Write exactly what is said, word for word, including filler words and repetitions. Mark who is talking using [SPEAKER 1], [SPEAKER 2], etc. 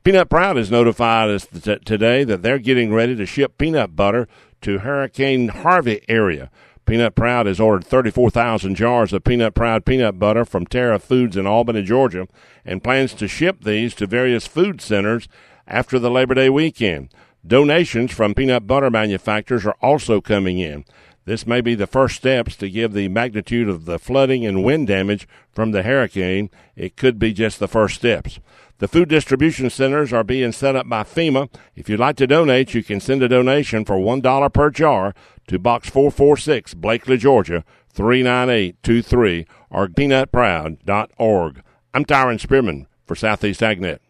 [SPEAKER 1] Peanut Proud is notified us t- today that they're getting ready to ship peanut butter to Hurricane Harvey area. Peanut Proud has ordered thirty-four thousand jars of Peanut Proud peanut butter from Terra Foods in Albany, Georgia, and plans to ship these to various food centers after the Labor Day weekend. Donations from peanut butter manufacturers are also coming in. This may be the first steps to give the magnitude of the flooding and wind damage from the hurricane. It could be just the first steps. The food distribution centers are being set up by FEMA. If you'd like to donate, you can send a donation for one dollar per jar to Box four forty-six, Blakely, Georgia, three nine eight two three, or peanut proud dot org. I'm Tyron Spearman for Southeast AgNet.